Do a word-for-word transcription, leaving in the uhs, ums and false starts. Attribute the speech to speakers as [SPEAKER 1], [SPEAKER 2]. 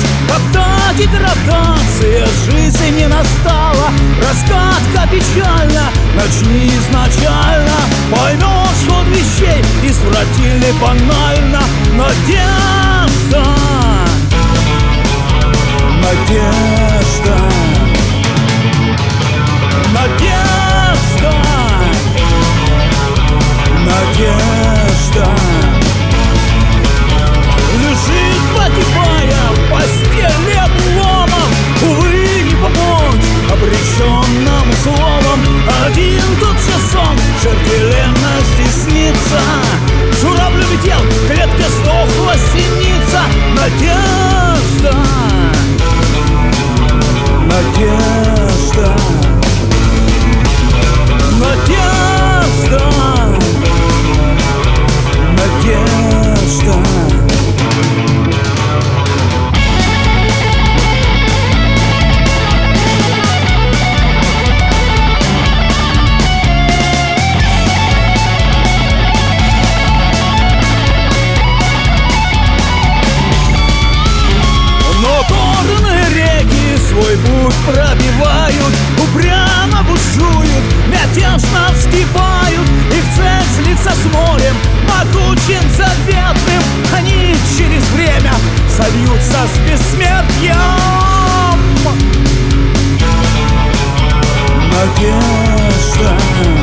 [SPEAKER 1] Когда деградация жизни настала, раскатка печальна, начни изначально. Поймешь ход вещей, извратили банально. Надежда, надежда, надежда, надежда. Лежит, погибая в постели обломов, увы, не помочь обреченным словом. Один тот же сон жертвенности снится. Журавль улетел, клетка сдохла, синица. Надежда, надежда, надежда, надежда. Свой путь пробивают, упрямо бушуют, мятежно вскипают. Их цель слиться с морем, могучим, заветным. Они через время сольются с бессмертием. Надежда.